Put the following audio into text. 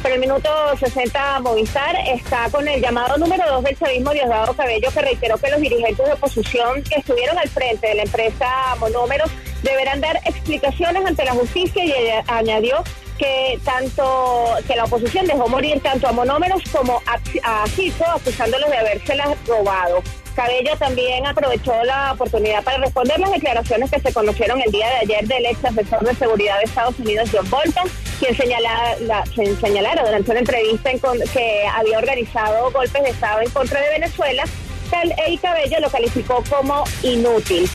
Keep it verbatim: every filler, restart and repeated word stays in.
Para el minuto sesenta, Movistar está con el llamado número dos del chavismo, Diosdado Cabello, que reiteró que los dirigentes de oposición que estuvieron al frente de la empresa Monómeros deberán dar explicaciones ante la justicia, y añadió que tanto que la oposición dejó morir tanto a Monómeros como a, a Citgo, acusándolos de habérselas robado. Cabello también aprovechó la oportunidad para responder las declaraciones que se conocieron el día de ayer del ex asesor de seguridad de Estados Unidos, John Bolton, quien señalara, la, quien señalara durante una entrevista en con, que había organizado golpes de Estado en contra de Venezuela. Tal, y Cabello lo calificó como inútil.